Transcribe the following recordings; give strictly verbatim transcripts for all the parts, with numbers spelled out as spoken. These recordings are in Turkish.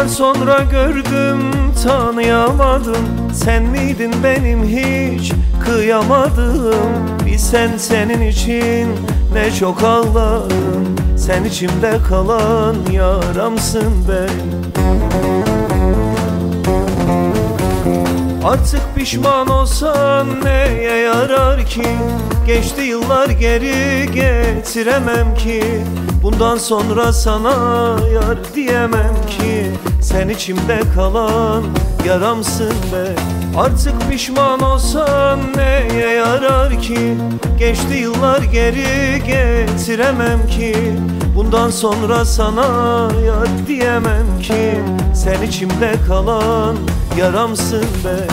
Yıllar sonra gördüm, tanıyamadım. Sen miydin benim hiç kıyamadım. Bir sen senin için ne çok ağladım. Sen içimde kalan yaramsın ben. Artık pişman olsan neye yarar ki? Geçti yıllar, geri getiremem ki. Bundan sonra sana yar diyemem ki. Sen içimde kalan yaramsın be. Artık pişman olsan neye yarar ki? Geçti yıllar, geri getiremem ki. Bundan sonra sana yar diyemem ki. Sen içimde kalan yaramsın be.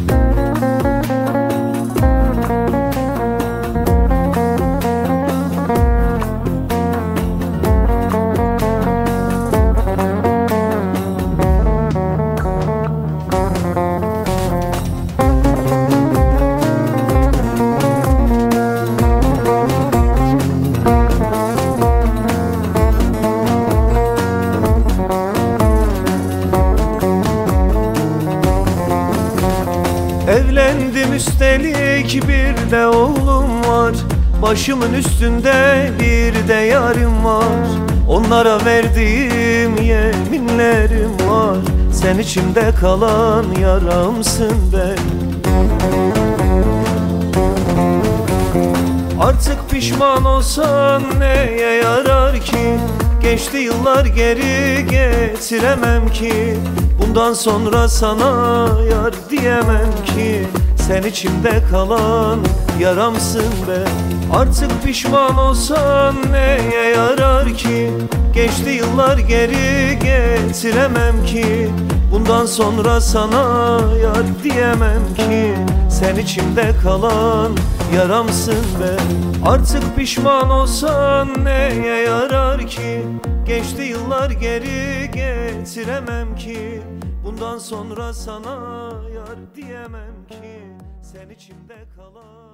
Evlendim üstelik, bir de oğlum var. Başımın üstünde bir de yarım var. Onlara verdiğim yeminlerim var. Sen içimde kalan yaramsın ben. Artık pişman olsan neye yarar ki? Geçti yıllar, geri getiremem ki. Bundan sonra sana yar diyemem ki. Sen içimde kalan yaramsın be. Artık pişman olsan neye yarar ki? Geçti yıllar, geri getiremem ki. Bundan sonra sana yar diyemem ki. Sen içimde kalan yaramsın be. Artık pişman olsan neye yarar ki? Geçti yıllar, geri getiremem ki. Bundan sonra sana yar diyemem ki. Sen içimde kalan